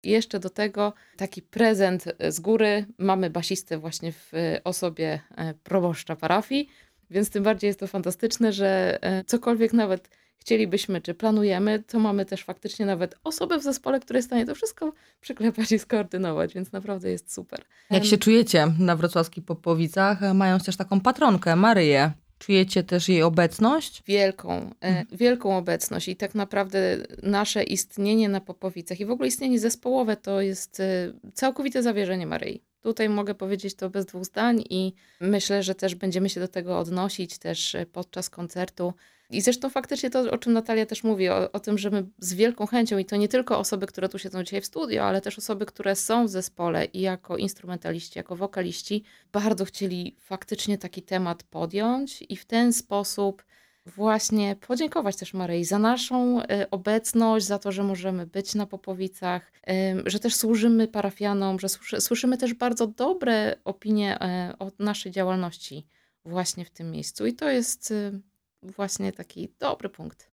I jeszcze do tego taki prezent z góry. Mamy basistę właśnie w osobie proboszcza parafii, więc tym bardziej jest to fantastyczne, że cokolwiek nawet chcielibyśmy, czy planujemy, to mamy też faktycznie nawet osobę w zespole, która jest w stanie to wszystko przyklepać i skoordynować, więc naprawdę jest super. Jak się czujecie na wrocławskich Popowicach, mając też taką patronkę, Maryję? Czujecie też jej obecność? Wielką obecność i tak naprawdę nasze istnienie na Popowicach i w ogóle istnienie zespołowe to jest całkowite zawierzenie Maryi. Tutaj mogę powiedzieć to bez dwóch zdań i myślę, że też będziemy się do tego odnosić też podczas koncertu. I zresztą faktycznie to, o czym Natalia też mówi, o tym, że my z wielką chęcią, i to nie tylko osoby, które tu siedzą dzisiaj w studio, ale też osoby, które są w zespole i jako instrumentaliści, jako wokaliści, bardzo chcieli faktycznie taki temat podjąć i w ten sposób właśnie podziękować też Maryi za naszą obecność, za to, że możemy być na Popowicach, że też służymy parafianom, że słyszymy też bardzo dobre opinie o naszej działalności właśnie w tym miejscu. I to jest właśnie taki dobry punkt.